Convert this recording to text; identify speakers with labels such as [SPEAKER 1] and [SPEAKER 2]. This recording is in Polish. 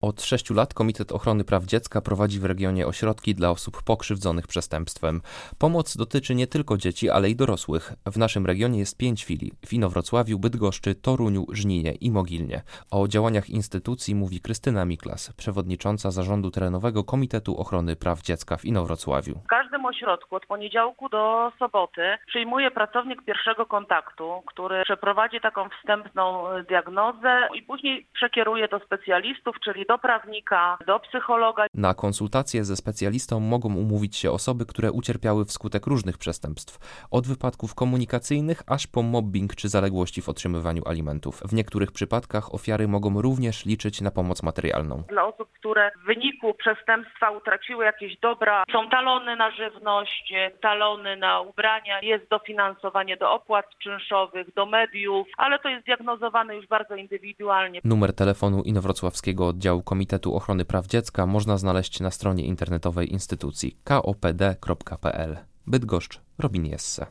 [SPEAKER 1] Od 6 lat Komitet Ochrony Praw Dziecka prowadzi w regionie ośrodki dla osób pokrzywdzonych przestępstwem. Pomoc dotyczy nie tylko dzieci, ale i dorosłych. W naszym regionie jest 5 filii: w Inowrocławiu, Bydgoszczy, Toruniu, Żninie i Mogilnie. O działaniach instytucji mówi Krystyna Miklas, przewodnicząca Zarządu Terenowego Komitetu Ochrony Praw Dziecka w Inowrocławiu.
[SPEAKER 2] W każdym ośrodku od poniedziałku do soboty przyjmuje pracownik pierwszego kontaktu, który przeprowadzi taką wstępną diagnozę i później przekieruje do specjalistów, czyli do prawnika, do psychologa.
[SPEAKER 1] Na konsultacje ze specjalistą mogą umówić się osoby, które ucierpiały wskutek różnych przestępstw, od wypadków komunikacyjnych aż po mobbing czy zaległości w otrzymywaniu alimentów. W niektórych przypadkach ofiary mogą również liczyć na pomoc materialną.
[SPEAKER 2] Dla osób, które w wyniku przestępstwa utraciły jakieś dobra, są talony na żywność, talony na ubrania, jest dofinansowanie do opłat czynszowych, do mediów, ale to jest diagnozowane już bardzo indywidualnie.
[SPEAKER 1] Numer telefonu Inowrocławskiego Oddziału Komitetu Ochrony Praw Dziecka można znaleźć na stronie internetowej instytucji kopd.pl. Bydgoszcz, Robin Jesse.